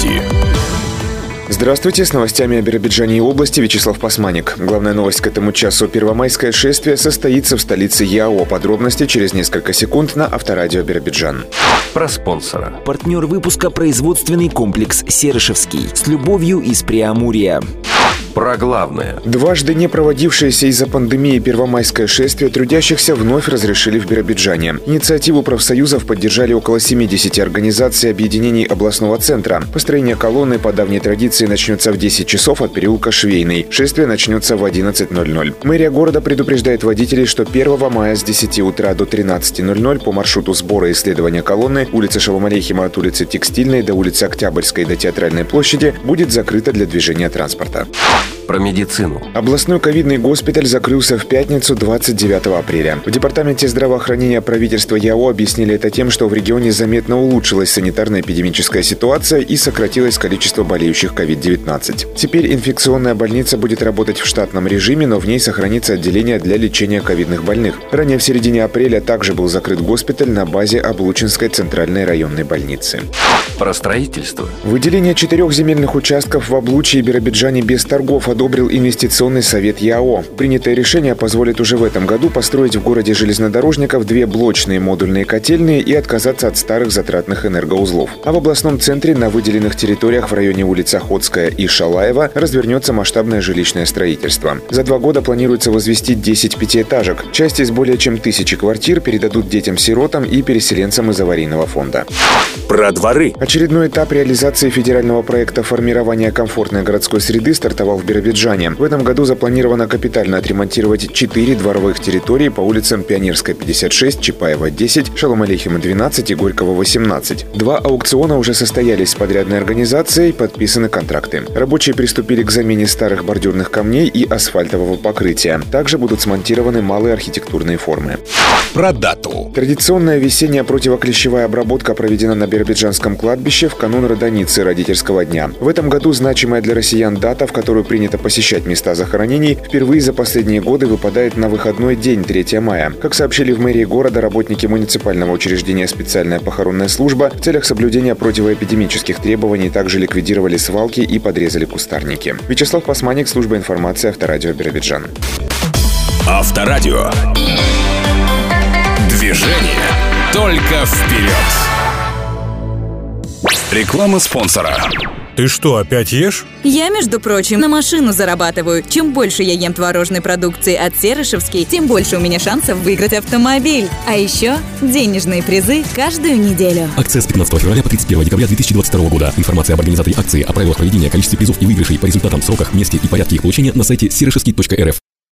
Новости. Здравствуйте, с новостями о Биробиджане и области Вячеслав Пасманик. Главная новость к этому часу. Первомайское шествие состоится в столице ЯО. Подробности через несколько секунд на Авторадио Биробиджан. Про спонсора. Партнер выпуска — производственный комплекс «Серышевский». С любовью из Преамурья. Про главное. Дважды не проводившееся из-за пандемии Первомайское шествие трудящихся вновь разрешили в Биробиджане. Инициативу профсоюзов поддержали около 70 организаций и объединений областного центра. Построение колонны по давней традиции начнется в 10 часов от переулка Швейный. Шествие начнется в 11:00. Мэрия города предупреждает водителей, что 1 мая с 10 утра до 13:00 по маршруту сбора и исследования колонны улица Шалом-Алейхима от улицы Текстильной до улицы Октябрьской до Театральной площади будет закрыта для движения транспорта. Про медицину. Областной ковидный госпиталь закрылся в пятницу 29 апреля. В Департаменте здравоохранения правительства ЯО объяснили это тем, что в регионе заметно улучшилась санитарно-эпидемическая ситуация и сократилось количество болеющих COVID-19. Теперь инфекционная больница будет работать в штатном режиме, но в ней сохранится отделение для лечения ковидных больных. Ранее в середине апреля также был закрыт госпиталь на базе Облучинской центральной районной больницы. Про строительство. Выделение 4 земельных участков в Облучье и Биробиджане без торгов одобрил инвестиционный совет ЯО. Принятое решение позволит уже в этом году построить в городе железнодорожников 2 блочные модульные котельные и отказаться от старых затратных энергоузлов. А в областном центре на выделенных территориях в районе улиц Охотская и Шалаева развернется масштабное жилищное строительство. За 2 года планируется возвести 10 пятиэтажек. Часть из более чем 1000 квартир передадут детям-сиротам и переселенцам из аварийного фонда. Про дворы. Очередной этап реализации федерального проекта формирования комфортной городской среды стартовал в Биробиджане. В этом году запланировано капитально отремонтировать 4 дворовых территории по улицам Пионерская, 56, Чапаева, 10, Шалом-Алейхима, 12 и Горького, 18. 2 аукциона уже состоялись с подрядной организацией, подписаны контракты. Рабочие приступили к замене старых бордюрных камней и асфальтового покрытия. Также будут смонтированы малые архитектурные формы. Про дату. Традиционная весенняя противоклещевая обработка проведена на Биробиджанском кладбище в канун Родоницы родительского дня. В этом году значимая для россиян дата, в которую принято посещать места захоронений, впервые за последние годы выпадает на выходной день 3 мая. Как сообщили в мэрии города работники муниципального учреждения «Специальная похоронная служба», в целях соблюдения противоэпидемических требований также ликвидировали свалки и подрезали кустарники. Вячеслав Пасманик, служба информации Авторадио Биробиджан. Авторадио. Движение только вперед. Реклама спонсора. Ты что, опять ешь? Я, между прочим, на машину зарабатываю. Чем больше я ем творожной продукции от Серышевский, тем больше у меня шансов выиграть автомобиль. А еще денежные призы каждую неделю. Акция с 15 февраля по 31 декабря 2022 года. Информация об организаторе акции, о правилах проведения, количестве призов и выигрышей по результатам, сроках, месте и порядке их получения на сайте serышевский.рф.